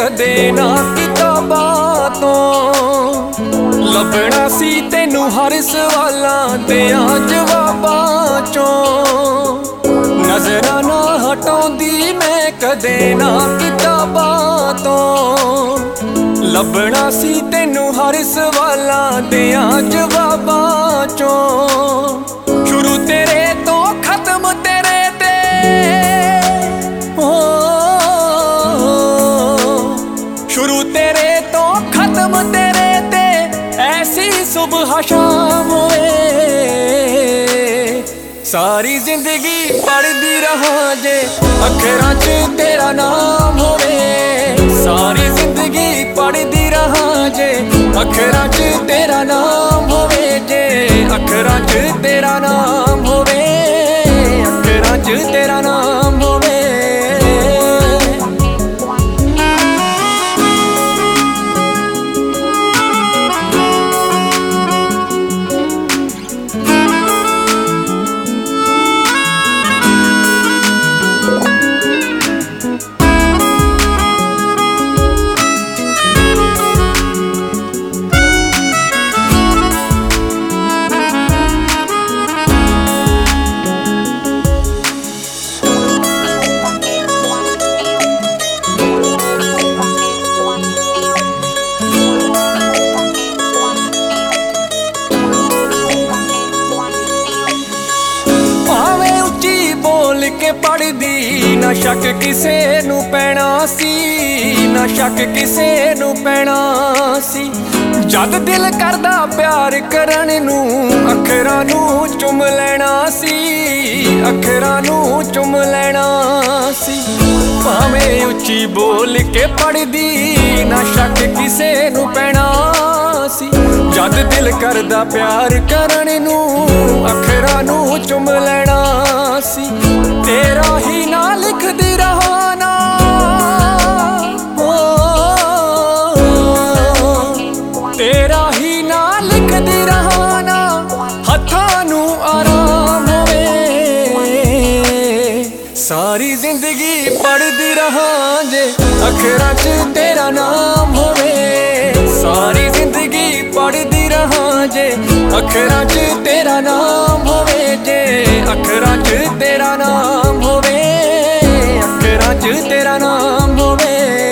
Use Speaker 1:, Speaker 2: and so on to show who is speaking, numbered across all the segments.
Speaker 1: कदे ना किताबां तों लभना सी तैनू हर सवालां दियां जवाबां चों। नजरां ना हटाउंदी मैं कदे ना किताबां तों लभना सी तैनू हर सवालां दियां जवाबां चों। शुरू तेरे तो खत्म तेरे ते शुरू तेरे तो खत्म तेरे ते ऐसी सुबह शाम होए। सारी जिंदगी पढ़दी रहा जे अखरां च तेरा नाम होवे। सारी जिंदगी पढ़दी रहा जे अखरां च तेरा नाम होवे। जे अखरां च तेरा नाम होवे, अखरां च तेरा नाम होवे। के पढ़दी ना शक किसे नू पैना सी, ना शक किसे नू पैना सी। जद दिल करदा प्यार करन नू अखरां नू चुम लेना सी, अखरां नू चुम लेना सी। भावें उच्ची बोल के पढ़दी ना शक किसे नू पैना सी। जद दिल करदा प्यार करन नू अखरां नू चुम लेना सी। तेरा ही ना लिखदी रहा ना तेरा ही ना लिखदी रहा ना हत्थां नू आराम होवे। सारी जिंदगी पढ़दी रहा जे अखरां च तेरा नाम होवे। सारी जिंदगी पढ़दी रहा जे अखरां च तेरा नाम होवे। जे अखरां च तेरा नाम होवे, अखरां च तेरा नाम होवे।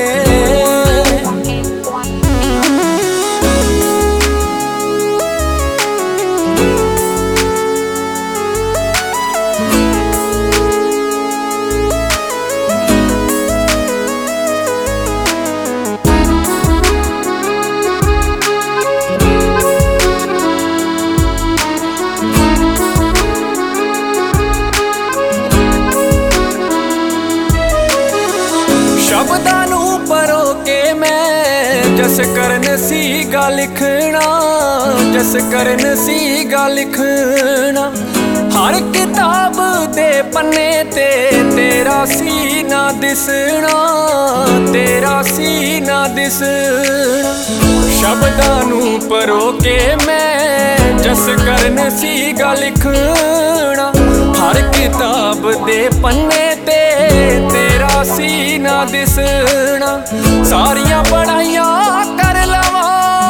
Speaker 1: शब्दां नू परो के मैं जस करन सीगा लिखना, जस करन सीगा लिखना। हर किताब दे पन्ने ते तेरा सीना दिसना, तेरा सीना दिसना। शब्दां नू परो के मैं जस करन सीगा लिखना। हर किताब दे पन्ने ते तेरा सीना दिसना। सारियां पढ़ाइयां कर लवां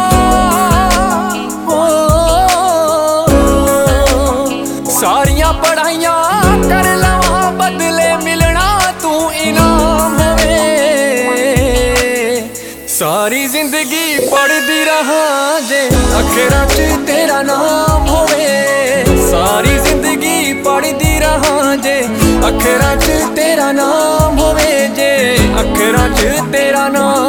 Speaker 1: सारियां पढ़ाइयां कर लवां बदले मिलना तू इनाम होवे। सारी जिंदगी पढ़दी रहा जे अखरां च तेरा नाम होवे। सारी जिंदगी पढ़दी रहा जे अखरां च तेरा नाम होवे। जे अखरां च तेरा नाम